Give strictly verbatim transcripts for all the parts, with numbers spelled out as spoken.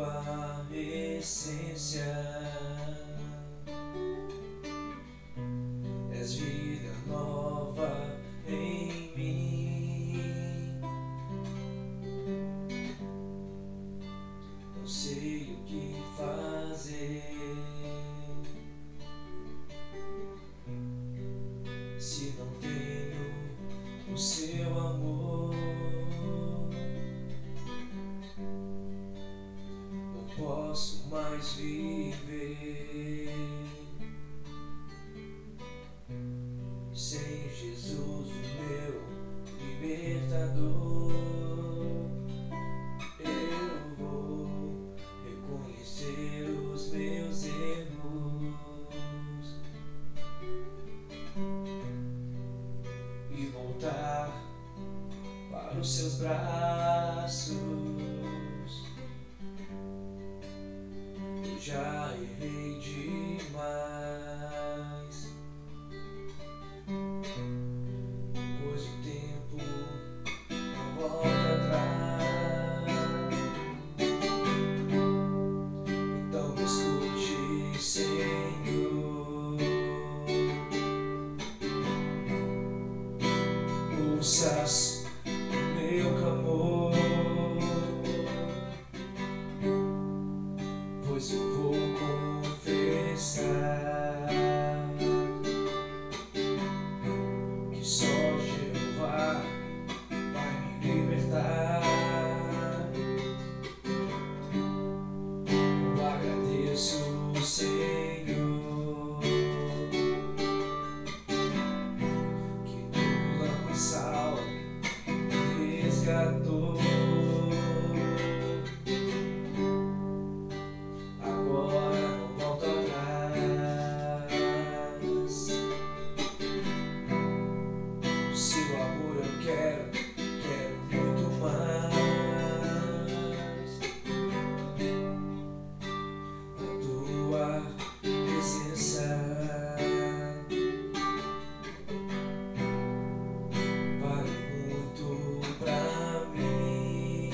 tua essência. És vida nova em mim. Não sei o que fazer se não tenho o seu amor. Não posso mais viver sem Jesus, o meu libertador. Eu vou reconhecer os meus erros e voltar para os seus braços. Eu já errei demais, pois o tempo não volta atrás. Então me escute, Senhor, ouças o meu clamor, pois eu vou confessar que só Jeová vai me libertar. Eu agradeço, Senhor, que no lamaçal me resgatou. Quero, quero muito mais. A tua presença vale muito pra mim.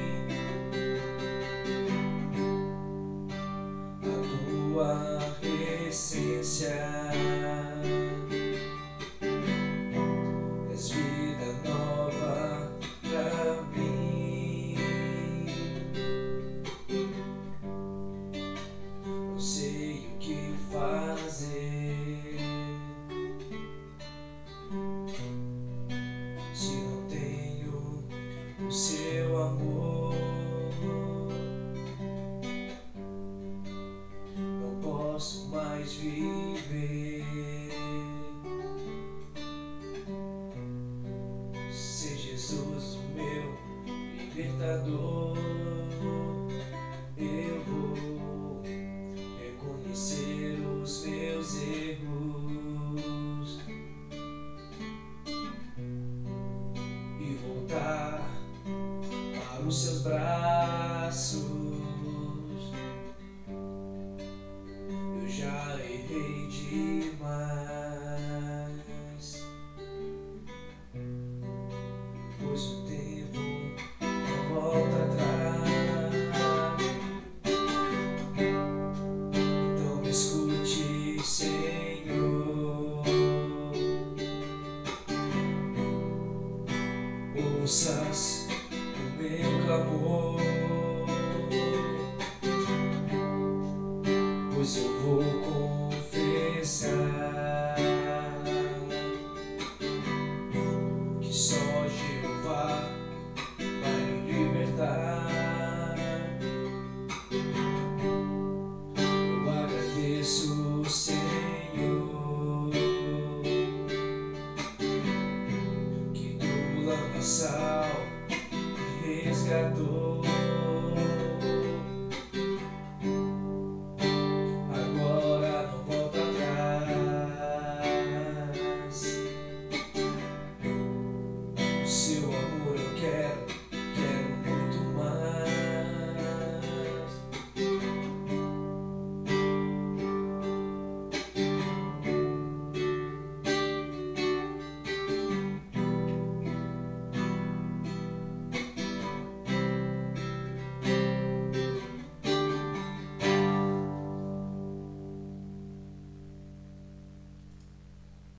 A tua essência és vida nova pra mim. Não sei o que fazer se não tenho o seu amor. Não posso mais viver sem Jesus, o meu libertador. Eu vou reconhecer os meus erros e voltar para os seus braços. Eu já errei demais, pois o tempo não volta atrás. Então me escute, Senhor, ouças o meu clamor, pois eu vou confessar que só Jeová vai me libertar. Eu agradeço, Senhor, que do lamaçal me resgatou.